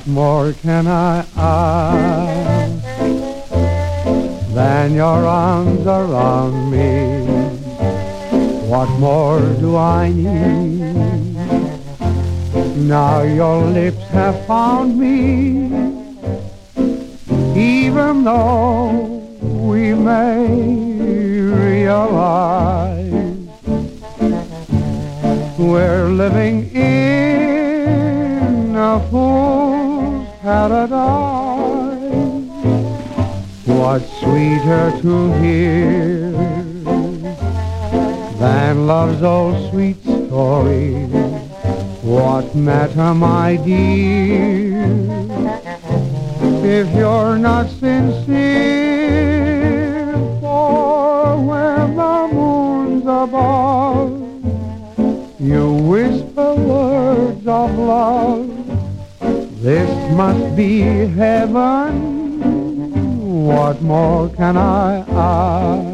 more can I ask than your arms around me? What more do I need? Now your lips have found me, even though we may realize we're living in a fool's paradise. What's sweeter to hear than love's old sweet story? What matter, my dear, if you're not sincere? For when the moon's above, you whisper words of love. This must be heaven. What more can I ask?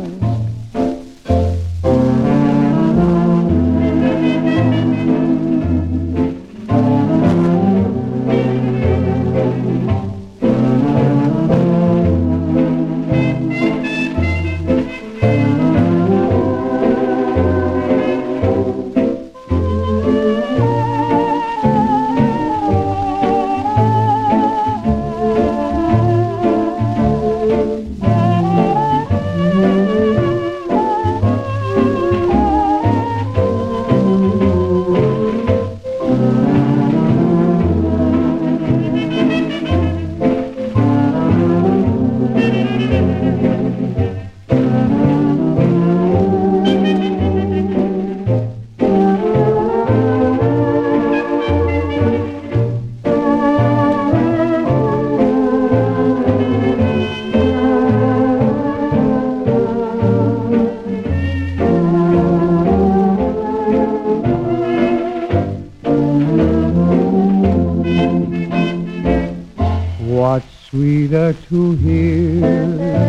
What's sweeter to hear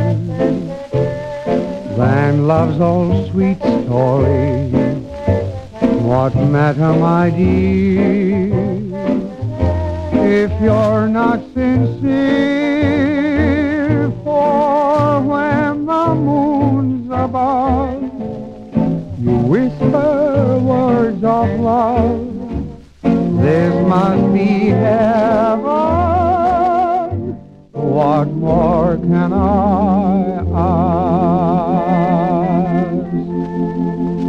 than love's old sweet story? What matter, my dear, if you're not sincere? For when the moon's above, you whisper words of love. This must be heaven. What more can I